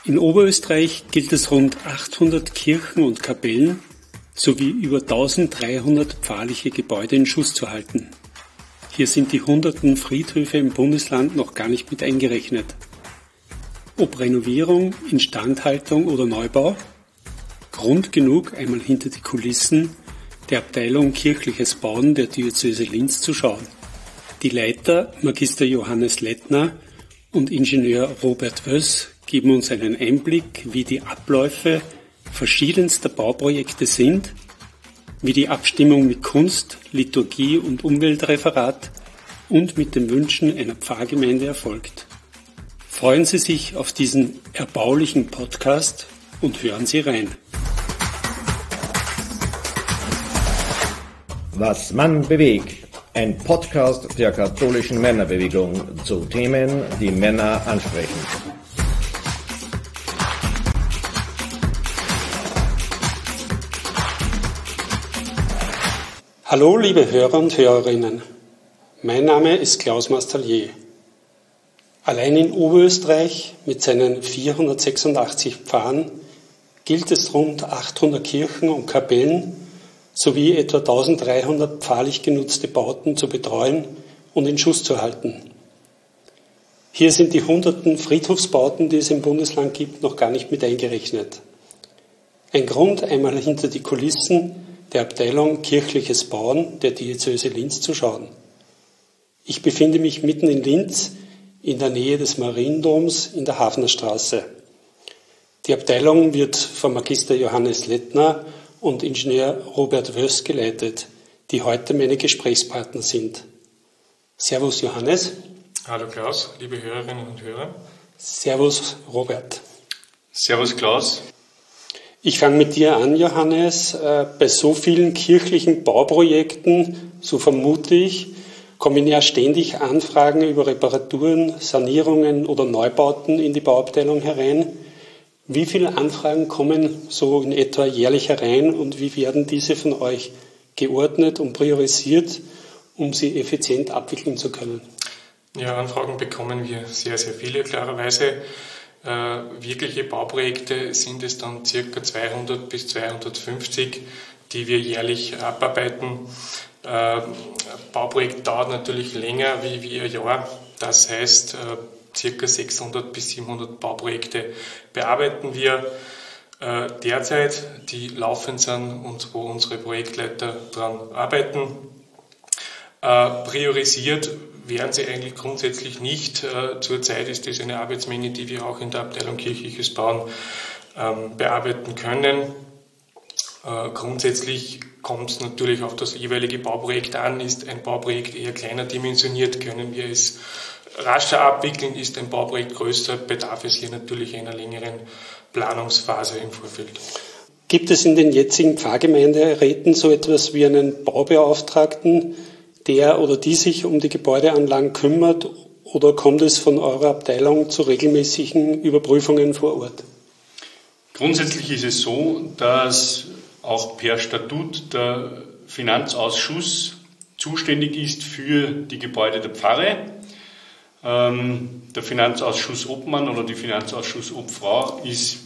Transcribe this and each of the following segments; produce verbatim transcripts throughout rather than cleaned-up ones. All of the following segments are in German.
In Oberösterreich gilt es rund achthundert Kirchen und Kapellen sowie über eintausenddreihundert pfarrliche Gebäude in Schuss zu halten. Hier sind die hunderten Friedhöfe im Bundesland noch gar nicht mit eingerechnet. Ob Renovierung, Instandhaltung oder Neubau? Grund genug, einmal hinter die Kulissen der Abteilung Kirchliches Bauen der Diözese Linz zu schauen. Die Leiter, Magister Johannes Lettner und Ingenieur Robert Wöss, geben uns einen Einblick, wie die Abläufe verschiedenster Bauprojekte sind, wie die Abstimmung mit Kunst, Liturgie und Umweltreferat und mit den Wünschen einer Pfarrgemeinde erfolgt. Freuen Sie sich auf diesen erbaulichen Podcast und hören Sie rein. Was Mann bewegt. Ein Podcast der katholischen Männerbewegung zu Themen, die Männer ansprechen. Hallo liebe Hörer und Hörerinnen, mein Name ist Klaus Mastallier. Allein in Oberösterreich mit seinen vierhundertsechsundachtzig Pfarren gilt es rund achthundert Kirchen und Kapellen sowie etwa eintausenddreihundert pfarrlich genutzte Bauten zu betreuen und in Schuss zu halten. Hier sind die hunderten Friedhofsbauten, die es im Bundesland gibt, noch gar nicht mit eingerechnet. Ein Grund, einmal hinter die Kulissen der Abteilung Kirchliches Bauen der Diözese Linz zu schauen. Ich befinde mich mitten in Linz, in der Nähe des Mariendoms in der Hafnerstraße. Die Abteilung wird von Magister Johannes Lettner und Ingenieur Robert Wöss geleitet, die heute meine Gesprächspartner sind. Servus Johannes. Hallo Klaus, liebe Hörerinnen und Hörer. Servus Robert. Servus Klaus. Ich fange mit dir an, Johannes. Bei so vielen kirchlichen Bauprojekten, so vermute ich, kommen ja ständig Anfragen über Reparaturen, Sanierungen oder Neubauten in die Bauabteilung herein. Wie viele Anfragen kommen so in etwa jährlich herein und wie werden diese von euch geordnet und priorisiert, um sie effizient abwickeln zu können? Ja, Anfragen bekommen wir sehr, sehr viele, klarerweise. Äh, wirkliche Bauprojekte sind es dann circa zweihundert bis zweihundertfünfzig, die wir jährlich abarbeiten. Äh, Bauprojekt dauert natürlich länger wie, wie ein Jahr. Das heißt, äh, circa sechshundert bis siebenhundert Bauprojekte bearbeiten wir äh, derzeit, die laufend sind und wo unsere Projektleiter dran arbeiten. Äh, priorisiert werden sie eigentlich grundsätzlich nicht. Äh, zurzeit ist das eine Arbeitsmenge, die wir auch in der Abteilung Kirchliches Bauen ähm, bearbeiten können. Äh, grundsätzlich kommt es natürlich auf das jeweilige Bauprojekt an. Ist ein Bauprojekt eher kleiner dimensioniert, können wir es rascher abwickeln. Ist ein Bauprojekt größer, bedarf es hier natürlich einer längeren Planungsphase im Vorfeld. Gibt es in den jetzigen Pfarrgemeinderäten so etwas wie einen Baubeauftragten, der oder die sich um die Gebäudeanlagen kümmert, oder kommt es von eurer Abteilung zu regelmäßigen Überprüfungen vor Ort? Grundsätzlich ist es so, dass auch per Statut der Finanzausschuss zuständig ist für die Gebäude der Pfarre. Ähm, der Finanzausschuss Obmann oder die Finanzausschuss Obfrau ist,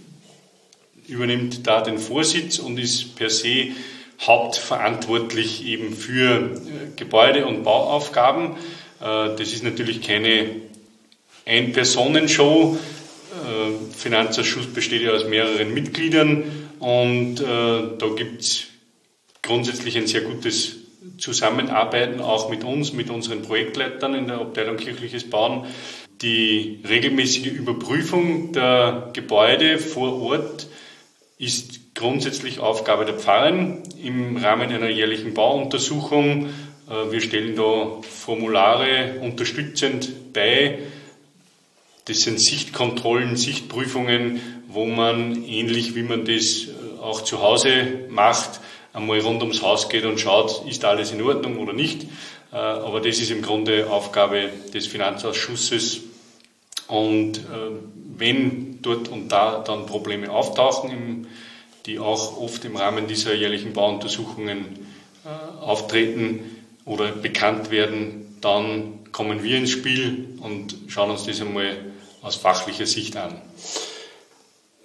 übernimmt da den Vorsitz und ist per se hauptverantwortlich eben für Gebäude- und Bauaufgaben. Das ist natürlich keine Ein-Personen-Show. Der Finanzausschuss besteht ja aus mehreren Mitgliedern und da gibt es grundsätzlich ein sehr gutes Zusammenarbeiten auch mit uns, mit unseren Projektleitern in der Abteilung Kirchliches Bauen. Die regelmäßige Überprüfung der Gebäude vor Ort ist grundsätzlich Aufgabe der Pfarren im Rahmen einer jährlichen Bauuntersuchung. Wir stellen da Formulare unterstützend bei. Das sind Sichtkontrollen, Sichtprüfungen, wo man ähnlich wie man das auch zu Hause macht, einmal rund ums Haus geht und schaut, ist alles in Ordnung oder nicht. Aber das ist im Grunde Aufgabe des Finanzausschusses. Und wenn dort und da dann Probleme auftauchen, die auch oft im Rahmen dieser jährlichen Bauuntersuchungen äh, auftreten oder bekannt werden, dann kommen wir ins Spiel und schauen uns das einmal aus fachlicher Sicht an.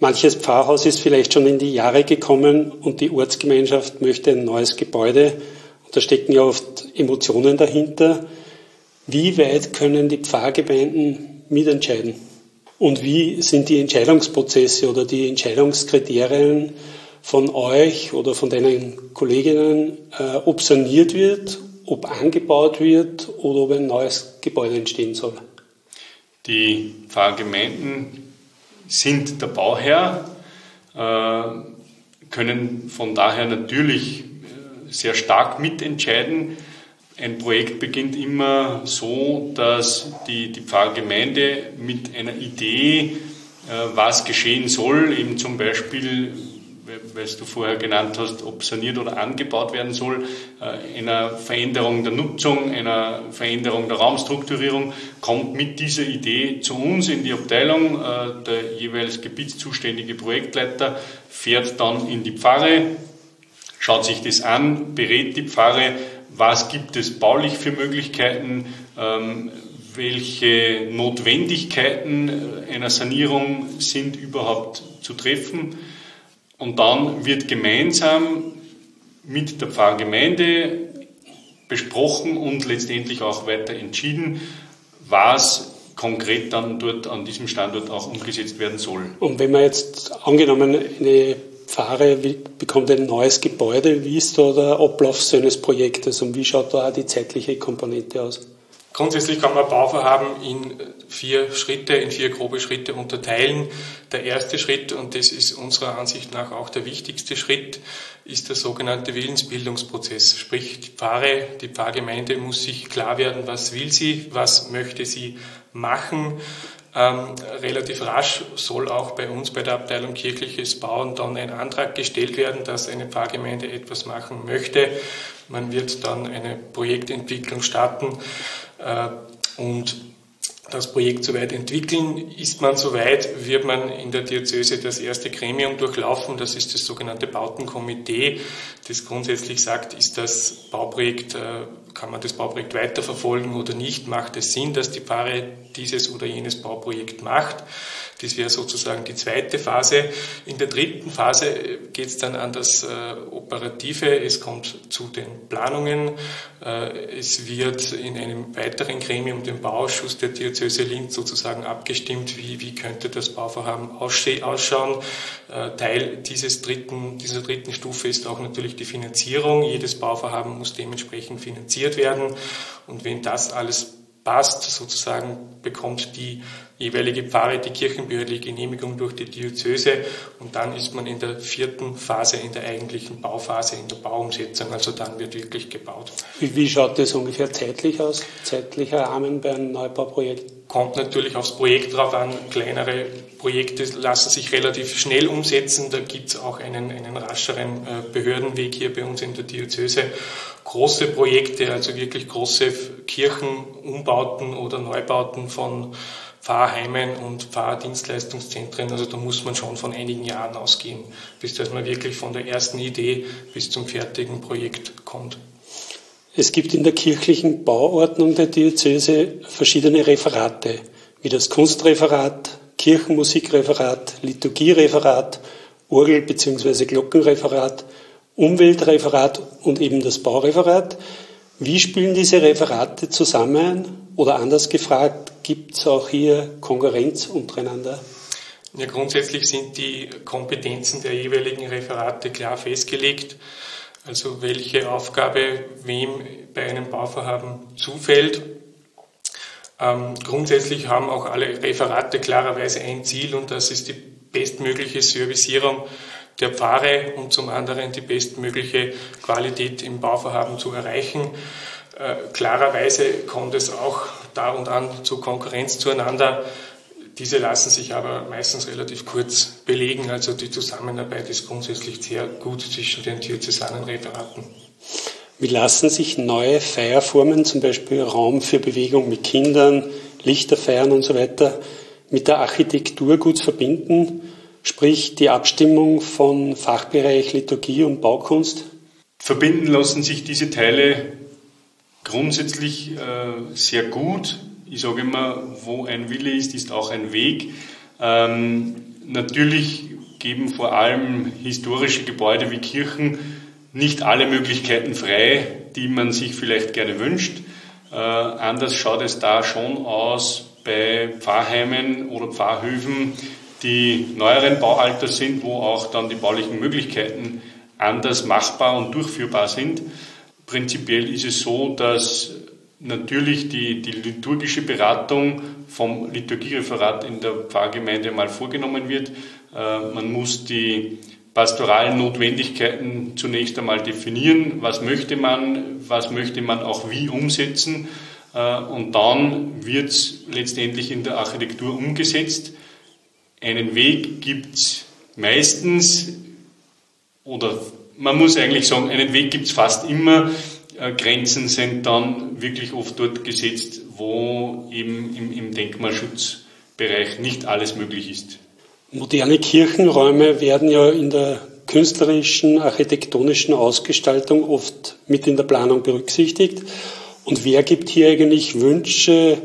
Manches Pfarrhaus ist vielleicht schon in die Jahre gekommen und die Ortsgemeinschaft möchte ein neues Gebäude. Und da stecken ja oft Emotionen dahinter. Wie weit können die Pfarrgemeinden mitentscheiden? Und wie sind die Entscheidungsprozesse oder die Entscheidungskriterien von euch oder von deinen Kolleginnen, äh, ob saniert wird, ob angebaut wird oder ob ein neues Gebäude entstehen soll? Die Pfarrgemeinden sind der Bauherr, äh, können von daher natürlich sehr stark mitentscheiden. Ein Projekt beginnt immer so, dass die, die Pfarrgemeinde mit einer Idee, äh, was geschehen soll, eben zum Beispiel, weil du vorher genannt hast, ob saniert oder angebaut werden soll, äh, einer Veränderung der Nutzung, einer Veränderung der Raumstrukturierung, kommt mit dieser Idee zu uns in die Abteilung. Äh, der jeweils gebietszuständige Projektleiter fährt dann in die Pfarre, schaut sich das an, berät die Pfarre, was gibt es baulich für Möglichkeiten, ähm, welche Notwendigkeiten einer Sanierung sind überhaupt zu treffen. Und dann wird gemeinsam mit der Pfarrgemeinde besprochen und letztendlich auch weiter entschieden, was konkret dann dort an diesem Standort auch umgesetzt werden soll. Und wenn man jetzt angenommen eine Pfarre bekommt ein neues Gebäude, wie ist da der Ablauf so eines Projektes und wie schaut da auch die zeitliche Komponente aus? Grundsätzlich kann man Bauvorhaben in vier Schritte, in vier grobe Schritte unterteilen. Der erste Schritt, und das ist unserer Ansicht nach auch der wichtigste Schritt, ist der sogenannte Willensbildungsprozess. Sprich, die Pfarre, die Pfarrgemeinde muss sich klar werden, was will sie, was möchte sie machen. Ähm, relativ rasch soll auch bei uns bei der Abteilung Kirchliches Bauen dann ein Antrag gestellt werden, dass eine Pfarrgemeinde etwas machen möchte. Man wird dann eine Projektentwicklung starten äh, und das Projekt soweit entwickeln. Ist man soweit, wird man in der Diözese das erste Gremium durchlaufen. Das ist das sogenannte Bautenkomitee, das grundsätzlich sagt, ist das Bauprojekt, kann man das Bauprojekt weiterverfolgen oder nicht? Macht es Sinn, dass die Pfarre dieses oder jenes Bauprojekt macht? Das wäre sozusagen die zweite Phase. In der dritten Phase geht es dann an das äh, Operative. Es kommt zu den Planungen. Äh, es wird in einem weiteren Gremium, dem Bauausschuss der Diözese Linz, sozusagen abgestimmt, wie, wie könnte das Bauvorhaben ausschauen. Äh, Teil dieses dritten, dieser dritten Stufe ist auch natürlich die Finanzierung. Jedes Bauvorhaben muss dementsprechend finanziert werden. Und wenn das alles passt, sozusagen bekommt die jeweilige Pfarre die kirchenbehördliche Genehmigung durch die Diözese und dann ist man in der vierten Phase, in der eigentlichen Bauphase, in der Bauumsetzung, also dann wird wirklich gebaut. Wie, wie schaut das ungefähr zeitlich aus, zeitlicher Rahmen bei einem Neubauprojekt? Kommt natürlich aufs Projekt drauf an. Kleinere Projekte lassen sich relativ schnell umsetzen, da gibt es auch einen, einen rascheren Behördenweg hier bei uns in der Diözese. Große Projekte, also wirklich große Kirchenumbauten oder Neubauten von Pfarrheimen und Pfarrdienstleistungszentren, also da muss man schon von einigen Jahren ausgehen, bis dass man wirklich von der ersten Idee bis zum fertigen Projekt kommt. Es gibt in der kirchlichen Bauordnung der Diözese verschiedene Referate, wie das Kunstreferat, Kirchenmusikreferat, Liturgiereferat, Orgel- bzw. Glockenreferat, Umweltreferat und eben das Baureferat. Wie spielen diese Referate zusammen? Oder anders gefragt, gibt es auch hier Konkurrenz untereinander? Ja, grundsätzlich sind die Kompetenzen der jeweiligen Referate klar festgelegt. Also welche Aufgabe wem bei einem Bauvorhaben zufällt. Ähm, grundsätzlich haben auch alle Referate klarerweise ein Ziel und das ist die bestmögliche Servicierung der Pfarre und zum anderen die bestmögliche Qualität im Bauvorhaben zu erreichen. Äh, klarerweise kommt es auch da und an zu Konkurrenz zueinander. Diese lassen sich aber meistens relativ kurz belegen. Also die Zusammenarbeit ist grundsätzlich sehr gut zwischen den diözesanen Referaten. Wie lassen sich neue Feierformen, zum Beispiel Raum für Bewegung mit Kindern, Lichterfeiern und so weiter, mit der Architektur gut verbinden? Sprich die Abstimmung von Fachbereich Liturgie und Baukunst? Verbinden lassen sich diese Teile grundsätzlich äh, sehr gut. Ich sage immer, wo ein Wille ist, ist auch ein Weg. Ähm, natürlich geben vor allem historische Gebäude wie Kirchen nicht alle Möglichkeiten frei, die man sich vielleicht gerne wünscht. Äh, anders schaut es da schon aus bei Pfarrheimen oder Pfarrhöfen, die neueren Baualters sind, wo auch dann die baulichen Möglichkeiten anders machbar und durchführbar sind. Prinzipiell ist es so, dass natürlich die, die liturgische Beratung vom Liturgiereferat in der Pfarrgemeinde mal vorgenommen wird. Äh, man muss die pastoralen Notwendigkeiten zunächst einmal definieren. Was möchte man, was möchte man auch wie umsetzen? Äh, und dann wird es letztendlich in der Architektur umgesetzt. Einen Weg gibt es meistens, oder man muss eigentlich sagen, einen Weg gibt es fast immer. Äh, Grenzen sind dann wirklich oft dort gesetzt, wo eben im, im Denkmalschutzbereich nicht alles möglich ist. Moderne Kirchenräume werden ja in der künstlerischen, architektonischen Ausgestaltung oft mit in der Planung berücksichtigt. Und wer gibt hier eigentlich Wünsche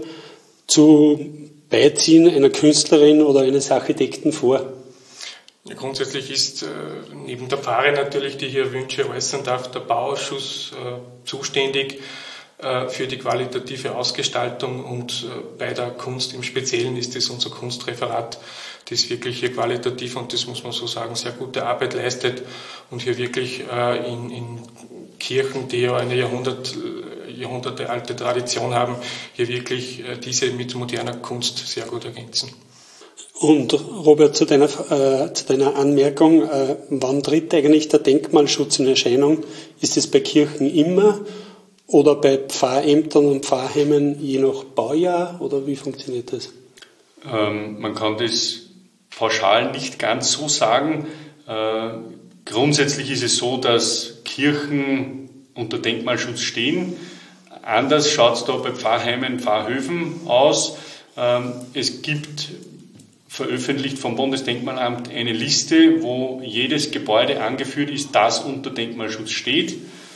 zu Beiziehen einer Künstlerin oder eines Architekten vor? Ja, grundsätzlich ist äh, neben der Pfarre natürlich, die hier Wünsche äußern darf, der Bauausschuss äh, zuständig äh, für die qualitative Ausgestaltung, und äh, bei der Kunst im Speziellen ist es unser Kunstreferat, das wirklich hier qualitativ, und das muss man so sagen, sehr gute Arbeit leistet und hier wirklich äh, in, in Kirchen, die ja eine Jahrhundert, jahrhundertealte Tradition haben, hier wirklich äh, diese mit moderner Kunst sehr gut ergänzen. Und Robert, zu deiner, äh, zu deiner Anmerkung, äh, wann tritt eigentlich der Denkmalschutz in Erscheinung? Ist es bei Kirchen immer oder bei Pfarrämtern und Pfarrheimen je nach Baujahr, oder wie funktioniert das? Ähm, man kann das pauschal nicht ganz so sagen. Äh, grundsätzlich ist es so, dass Kirchen unter Denkmalschutz stehen. Anders schaut es da bei Pfarrheimen, Pfarrhöfen aus. Ähm, es gibt veröffentlicht vom Bundesdenkmalamt eine Liste, wo jedes Gebäude angeführt ist, das unter Denkmalschutz steht.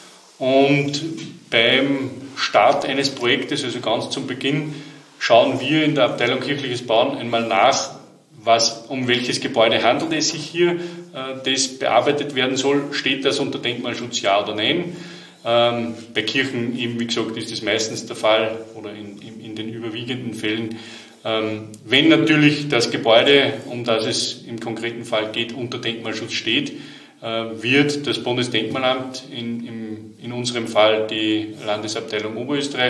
Und beim Start eines Projektes, also ganz zum Beginn, schauen wir in der Abteilung Kirchliches Bauen einmal nach, was, um welches Gebäude handelt es sich hier, das bearbeitet werden soll. Steht das unter Denkmalschutz, ja oder nein? Ähm, bei Kirchen eben, wie gesagt, ist das meistens der Fall, oder in, in, in den überwiegenden Fällen. Ähm, wenn natürlich das Gebäude, um das es im konkreten Fall geht, unter Denkmalschutz steht, äh, wird das Bundesdenkmalamt, in, im, in unserem Fall die Landesabteilung Oberösterreich,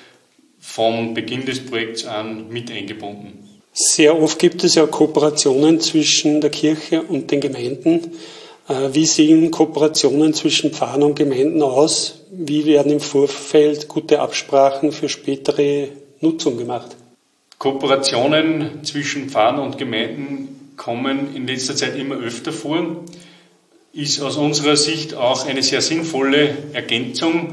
vom Beginn des Projekts an mit eingebunden. Sehr oft gibt es ja Kooperationen zwischen der Kirche und den Gemeinden. Äh, wie sehen Kooperationen zwischen Pfarrern und Gemeinden aus? Wie werden im Vorfeld gute Absprachen für spätere Nutzung gemacht? Kooperationen zwischen Pfarrern und Gemeinden kommen in letzter Zeit immer öfter vor, ist aus unserer Sicht auch eine sehr sinnvolle Ergänzung.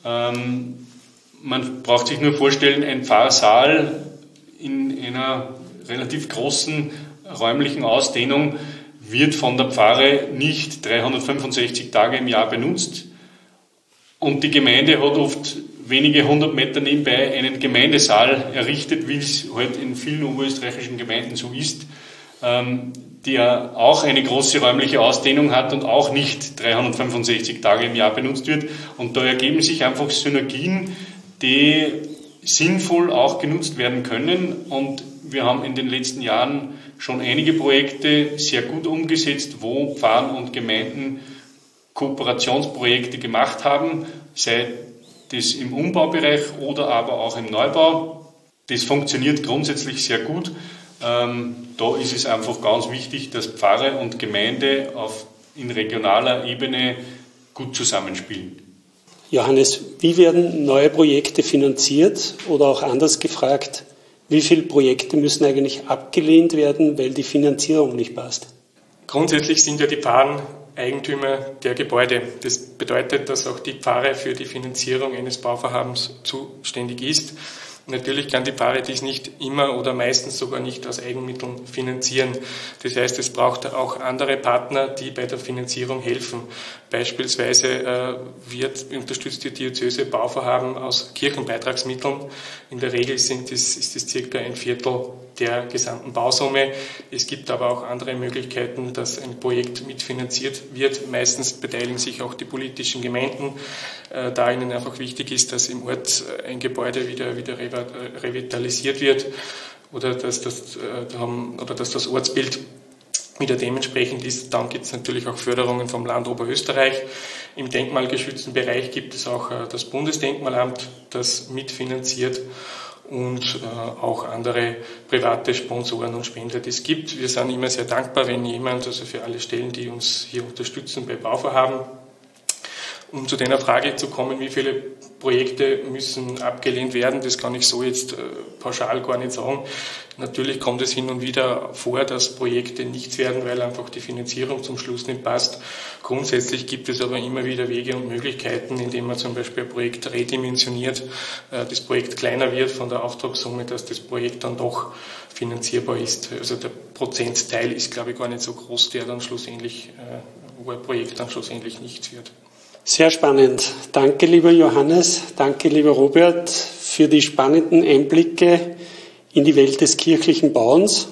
Ähm, man braucht sich nur vorstellen, ein Pfarrsaal in einer relativ großen räumlichen Ausdehnung wird von der Pfarre nicht dreihundertfünfundsechzig Tage im Jahr benutzt, und die Gemeinde hat oft wenige hundert Meter nebenbei einen Gemeindesaal errichtet, wie es halt in vielen oberösterreichischen Gemeinden so ist, ähm, der auch eine große räumliche Ausdehnung hat und auch nicht dreihundertfünfundsechzig Tage im Jahr benutzt wird. Und da ergeben sich einfach Synergien, die sinnvoll auch genutzt werden können. Und wir haben in den letzten Jahren schon einige Projekte sehr gut umgesetzt, wo Pfarrer und Gemeinden Kooperationsprojekte gemacht haben, sei das im Umbaubereich oder aber auch im Neubau. Das funktioniert grundsätzlich sehr gut. Ähm, da ist es einfach ganz wichtig, dass Pfarre und Gemeinde auf, in regionaler Ebene gut zusammenspielen. Johannes, wie werden neue Projekte finanziert? Oder auch anders gefragt, wie viele Projekte müssen eigentlich abgelehnt werden, weil die Finanzierung nicht passt? Grundsätzlich sind ja die Pfarren Eigentümer der Gebäude. Das bedeutet, dass auch die Pfarre für die Finanzierung eines Bauvorhabens zuständig ist. Natürlich kann die Pfarre dies nicht immer oder meistens sogar nicht aus Eigenmitteln finanzieren. Das heißt, es braucht auch andere Partner, die bei der Finanzierung helfen. Beispielsweise äh, wird unterstützt die Diözese Bauvorhaben aus Kirchenbeitragsmitteln. In der Regel sind es, ist es circa ein Viertel der gesamten Bausumme. Es gibt aber auch andere Möglichkeiten, dass ein Projekt mitfinanziert wird. Meistens beteiligen sich auch die politischen Gemeinden, da ihnen einfach wichtig ist, dass im Ort ein Gebäude wieder, wieder revitalisiert wird oder dass das, oder dass das Ortsbild wieder dementsprechend ist. Dann gibt es natürlich auch Förderungen vom Land Oberösterreich. Im denkmalgeschützten Bereich gibt es auch das Bundesdenkmalamt, das mitfinanziert, und auch andere private Sponsoren und Spender, die es gibt. Wir sind immer sehr dankbar, wenn jemand, also für alle Stellen, die uns hier unterstützen bei Bauvorhaben. Um zu deiner Frage zu kommen, wie viele Projekte müssen abgelehnt werden, das kann ich so jetzt äh, pauschal gar nicht sagen. Natürlich kommt es hin und wieder vor, dass Projekte nichts werden, weil einfach die Finanzierung zum Schluss nicht passt. Grundsätzlich gibt es aber immer wieder Wege und Möglichkeiten, indem man zum Beispiel ein Projekt redimensioniert, äh, das Projekt kleiner wird von der Auftragssumme, dass das Projekt dann doch finanzierbar ist. Also der Prozentteil ist, glaube ich, gar nicht so groß, der dann schlussendlich, äh, wo ein Projekt dann schlussendlich nichts wird. Sehr spannend. Danke, lieber Johannes. Danke, lieber Robert, für die spannenden Einblicke in die Welt des kirchlichen Bauens.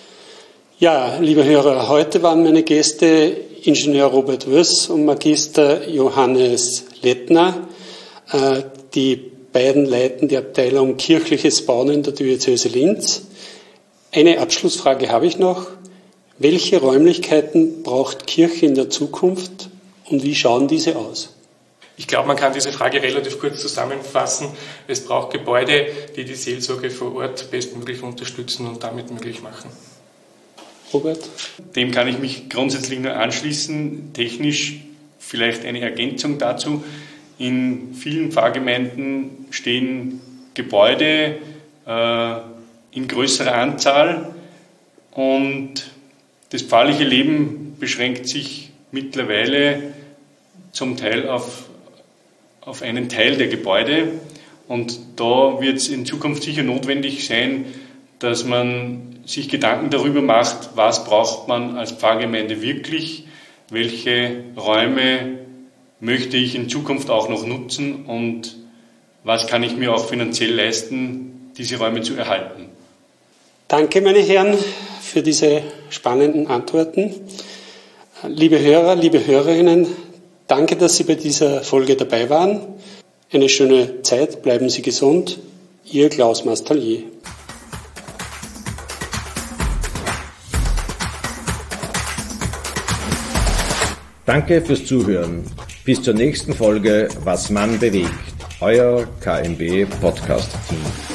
Ja, liebe Hörer, heute waren meine Gäste Ingenieur Robert Wöss und Magister Johannes Lettner. Die beiden leiten die Abteilung Kirchliches Bauen in der Diözese Linz. Eine Abschlussfrage habe ich noch. Welche Räumlichkeiten braucht Kirche in der Zukunft? Und wie schauen diese aus? Ich glaube, man kann diese Frage relativ kurz zusammenfassen. Es braucht Gebäude, die die Seelsorge vor Ort bestmöglich unterstützen und damit möglich machen. Robert? Dem kann ich mich grundsätzlich nur anschließen. Technisch vielleicht eine Ergänzung dazu. In vielen Pfarrgemeinden stehen Gebäude äh, in größerer Anzahl und das pfarrliche Leben beschränkt sich mittlerweile zum Teil auf, auf einen Teil der Gebäude. Und da wird es in Zukunft sicher notwendig sein, dass man sich Gedanken darüber macht, was braucht man als Pfarrgemeinde wirklich, welche Räume möchte ich in Zukunft auch noch nutzen und was kann ich mir auch finanziell leisten, diese Räume zu erhalten. Danke, meine Herren, für diese spannenden Antworten. Liebe Hörer, liebe Hörerinnen, danke, dass Sie bei dieser Folge dabei waren. Eine schöne Zeit, bleiben Sie gesund. Ihr Klaus Mastallier. Danke fürs Zuhören. Bis zur nächsten Folge Was Mann bewegt. Euer K M B Podcast Team.